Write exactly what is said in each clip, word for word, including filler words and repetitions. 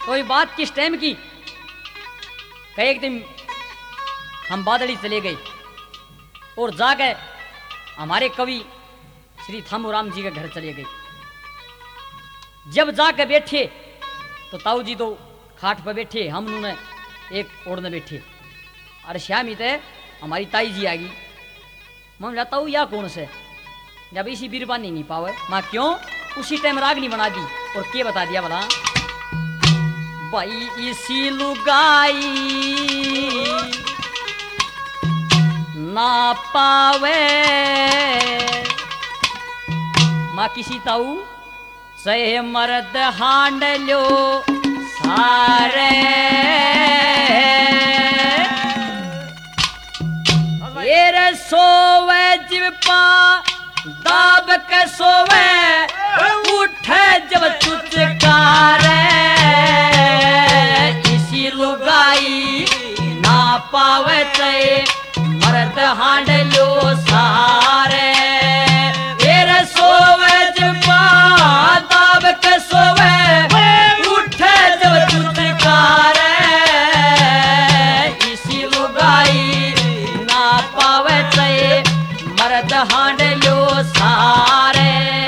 तो ये बात किस टाइम की? कई एक दिन हम बादड़ी चले गए और जाकर हमारे कवि श्री थामूराम जी के घर चले गए। जब जाकर बैठे तो ताऊ जी तो खाट पर बैठे, हम उन्होंने एक ओढ़ने बैठे। अरे श्याम ही थे, हमारी ताई जी आ गई। मैं जाता हूँ या कौन से? जब इसी बीरबानी नहीं पावे माँ, क्यों? उसी टाइम रागनी बना दी और के बता दिया भला, भाई इसी लुगाई ना पावे माँ किसी ताऊ सहे मर्द हांड लो सारे ये सोवे जीव पा दाब के सोवे उठे जब चुचकारे इसी लुगाई ना पावे ते मर्द हांड लो सारे ये सोवे जीव पा दाब के सोवे उठे जब चुचकारे इसी लुगाई ना पावे ते मर्द हांड लो सारे।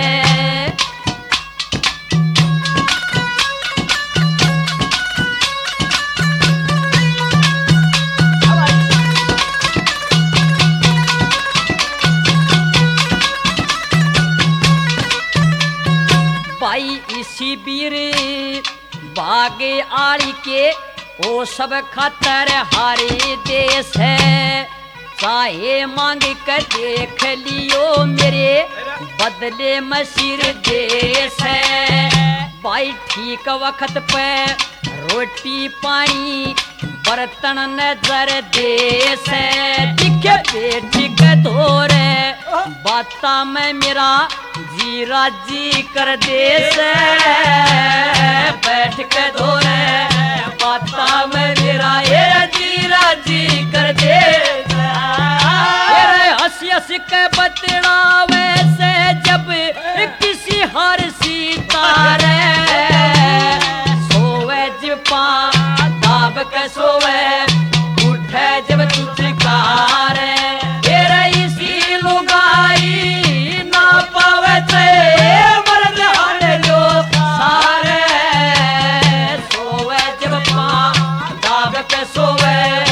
भाई इसी बीर बागे आड़ी के ओ सब खतर हारे देश है, चाहे मांग कर देख लियो मेरे बदले मशीर देश है। भाई ठीक वक्त पे रोटी पानी बर्तन नजर देश है, दिखे बेटी के धोरे बाता में मेरा जीरा जी कर देश है, बैठ के धोरे बाता में मेरा ये जीरा जी कर देश हंसी हंसी के बतलावे से जब किसी हर सितारे सोवे जब पा दाब के सोवे उठे जब चुचकारे तेरा इसी लुगाई ना पावे ते मर्द हांड लो सारे सोवे जब पा दाब के सोवे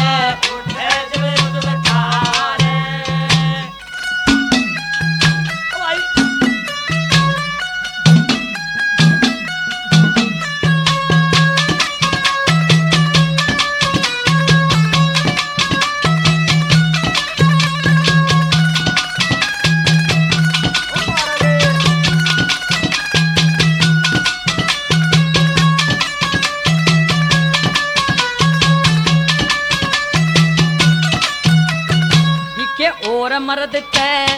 और मर्द ते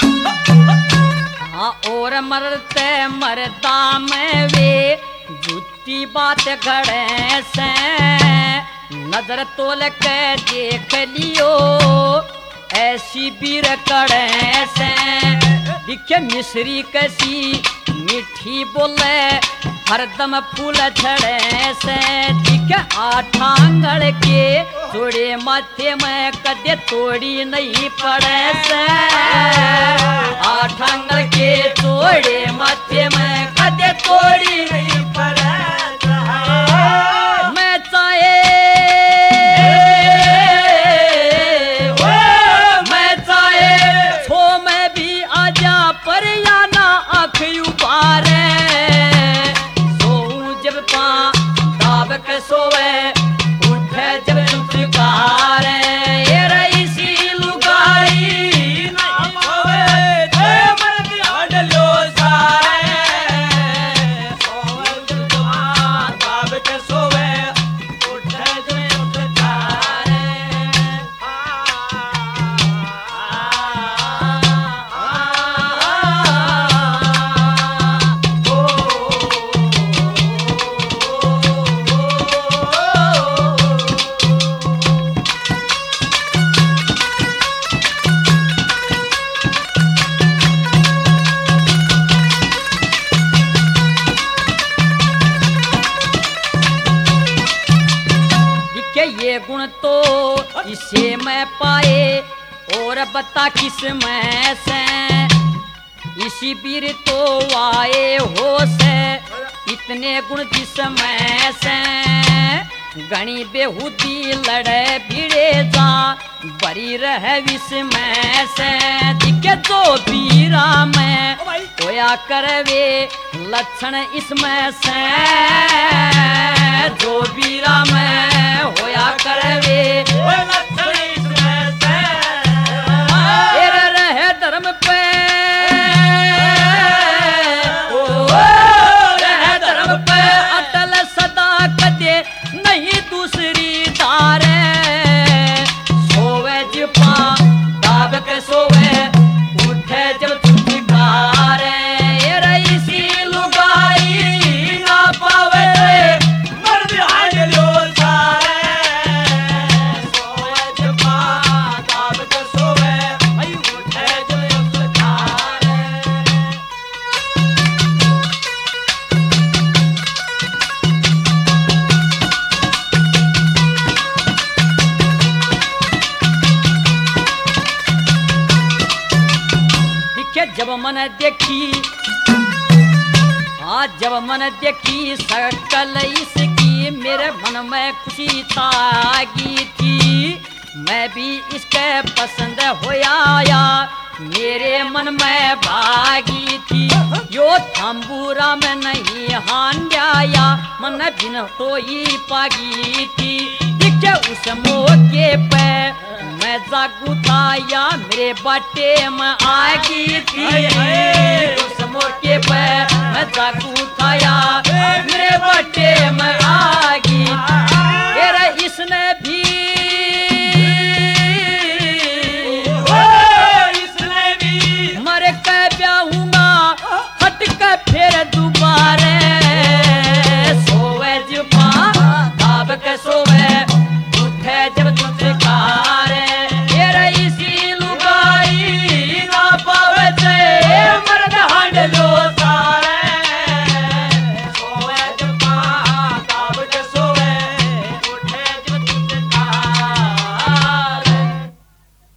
हाँ और मर्द ते मर्दा में वे झूठी बात घड़े से नजर तोल के देख लियो ऐसी बीर कड़े से दिखे मिश्री कैसी मीठी बोले हरदम फूल छड़े से दिखे आठांगड़ के जोड़े माथे में कदे तोड़ी नहीं पड़े से आठांगड़ के जोड़े माथे में कदे तोड़ी नहीं पड़े मैं चाहे मैं चाहे छो में भी आजा पर या ना आँख उबारे सोवे उठे जब चुचकारे ये रईसी लुगाई ना पावे ते मर्द हांड लो सारे सोवे जब दाब के सोवे उठे जब चुचकारे ओ के ये गुण तो इसे मैं पाए और बता किस में से इसी बीर तो आए हो से इतने गुण जिसमें से गणी बेहूदी लड़े भिड़े जा बरी रहे विष में से दिखे जो बीरा में होया करवे लक्षण इसमें से जो बीरा में होया करवे लक्षण इसमें से रहे धर्म पे नहीं दूसरी धारे सोवे जपा दाब के सोवे उठे जब चुटकारे इसी लुगाई ना पावे मर्द हाय लो सारे सोवे जपा दाब के सोवे उठे जब चुटकारे जब मन देखी आज जब मन देखी सकल इसकी मेरे मन में खुशी तागी थी मैं भी इसके पसंद होया मेरे मन में भागी थी यो थाम्बूरा में नहीं हान जाया मन बिन तो ही पागी थी दिखे उस मौके पे मैं जागू था या मेरे बाटे में आगी थी उस मौके पे मैं जागू था या मेरे बाटे में